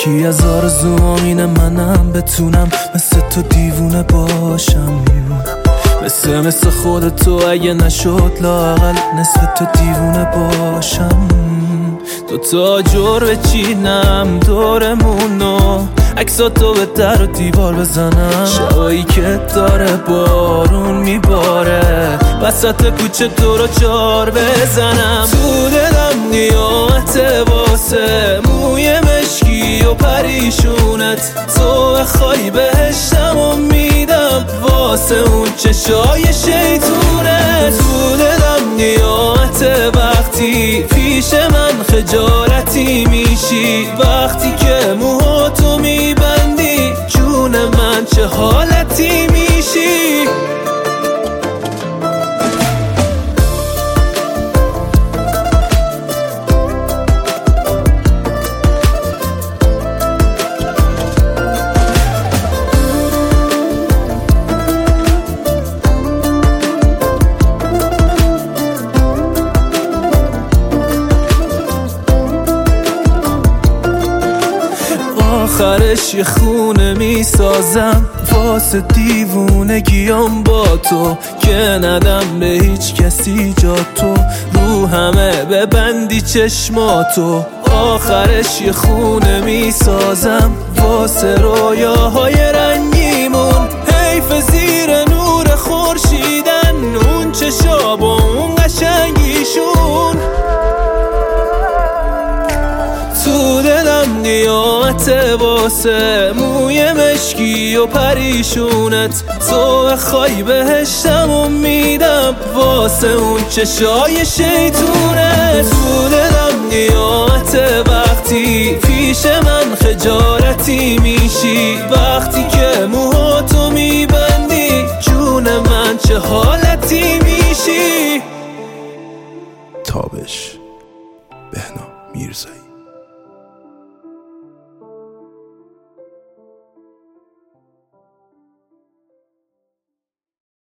یکی از آرزوام اینه منم بتونم مثل تو دیوونه باشم، مثل خودتو اگه نشد لااقل نصف تو دیوونه باشم. دوتا جور بچینم دورمونو، عکساتو به در و دیوار بزنم، شبایی که داره بارون میباره وسط کوچه تو رو چار بزنم. تو دلم قیامت واسه موی مشکی و پریشونت، تو بخوای بهشتم و میدم واسه اون چشای شیطونت. تو دلم قیامت وقتی پیش من خجالتی میشی، وقتی که موهاتو میبندی جون من چه حالتی میشی. آخرش یه خونه میسازم واسه دیوونگیام با تو، که ندم به هیچ کسی جا تو، رو همه ببندی چشماتو. آخرش یه خونه میسازم واسه رویاهای رنگیمون، حیف زیر نور خورشیدن اون چشا با اون قشنگیشون. تو دلم قیامت واسه موی مشکی و پریشونت، تو بخوای بهشتم و میدم واسه اون چشای شیطونت. تو دلم قیامت وقتی پیش من خجالتی میشی، وقتی که موهاتو میبندی جون من چه حالتی میشی. تابش، بهنام میرزایی.